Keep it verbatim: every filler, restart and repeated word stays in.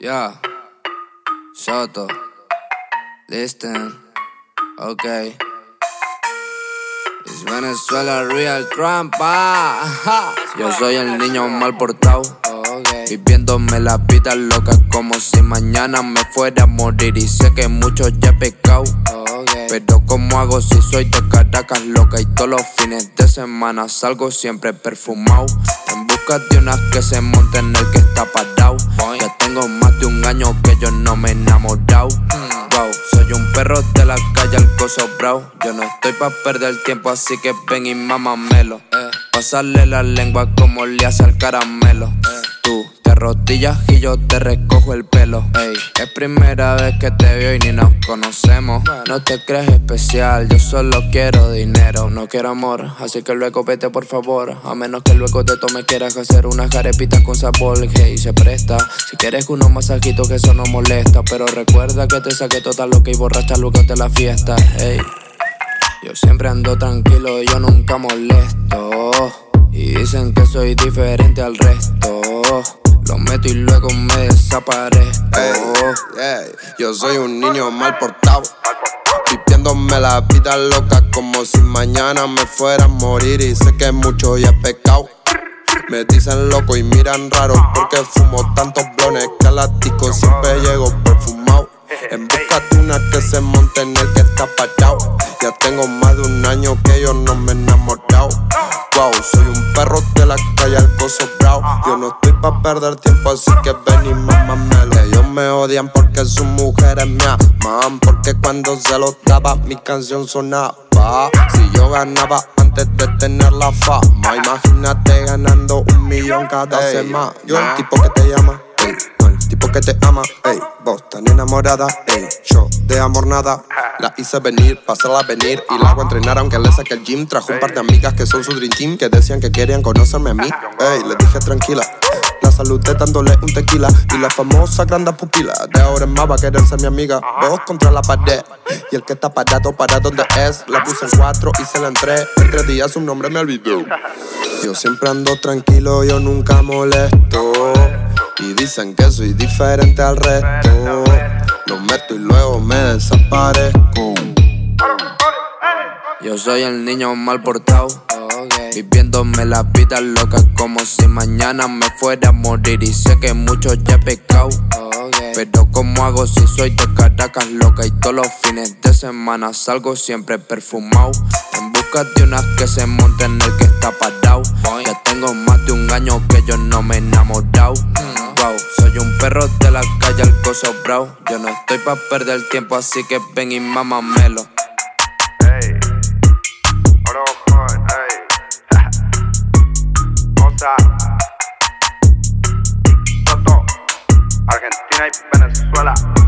Yeah, Soto, listen, okay. Es Venezuela real trampa. Yo soy el niño mal portado, okay. Viviéndome la vida loca como si mañana me fuera a morir. Y sé que muchos ya he pecado, okay. Pero como hago si soy de Caracas loca. Y todos los fines de semana salgo siempre perfumado, en busca de unas que se monten en el que está parado. Ya tengo más de un año que yo no me he enamorado. Wow, soy un perro de la calle al coso bravo. Yo no estoy pa' perder tiempo, así que ven y mámamelo. eh. Pasarle la lengua como le hace al caramelo. eh. Tú te arrodillas y yo te recojo el pelo. Ey, es primera vez que te veo y ni nos conocemos. No te crees especial, yo solo quiero dinero. No quiero amor, así que luego vete por favor. A menos que luego te tome quieras hacer unas arepitas con sabor. Hey, se presta, si quieres unos masajitos que eso no molesta. Pero recuerda que te saqué toda loca y borracha luego de la fiesta. Hey, yo siempre ando tranquilo y yo nunca molesto. Y dicen que soy diferente al resto. Lo meto y luego me desaparezco. Ey, ey, yo soy un niño mal portado, viviéndome la vida loca como si mañana me fuera a morir. Y sé que mucho ya he pecado. Me dicen loco y miran raro porque fumo tantos blones que a la disco siempre llego perfumado, en busca de una que se monte en el que está parado. Ya tengo más de un año que yo no me he enamorado. Wow, soy un perro de la calle al coso bravo. Yo no estoy pa' perder tiempo, así que ven y mámamelo. Ellos me odian porque sus mujeres me aman, porque cuando se los daba mi canción sonaba. Si yo ganaba antes de tener la fama, imagínate ganando un millón cada ey, semana. Yo el tipo que te llama, ey, no el tipo que te ama, ey. Vos tan enamorada, ey, yo de amor nada. La hice venir, pasarla venir y la hago entrenar aunque le saque el gym. Trajo un par de amigas que son su dream team, que decían que querían conocerme a mí. Ey, les dije tranquila, la saludé dándole un tequila. Y la famosa grande pupila de ahora en más va a querer ser mi amiga. Vos contra la pared y el que está parado, para donde es. La puse en cuatro y se la entré. En tres días su nombre me olvidó. Yo siempre ando tranquilo, yo nunca molesto. Y dicen que soy diferente al resto. Lo meto y luego me desaparezco. Yo soy el niño mal portado, okay. Viviéndome la vida loca como si mañana me fuera a morir. Y sé que muchos ya he pecado, okay. Pero como hago si soy de Caracas loca. Y todos los fines de semana salgo siempre perfumado, en busca de unas que se monten en el que está parado. Ya tengo más de un año que yo no me he enamorado. Wow, soy un perro de la calle al coso bravo. Yo no estoy pa' perder tiempo, así que ven y mámamelo. Ey, oro joven, ey. Moza, Soto, Argentina y Venezuela.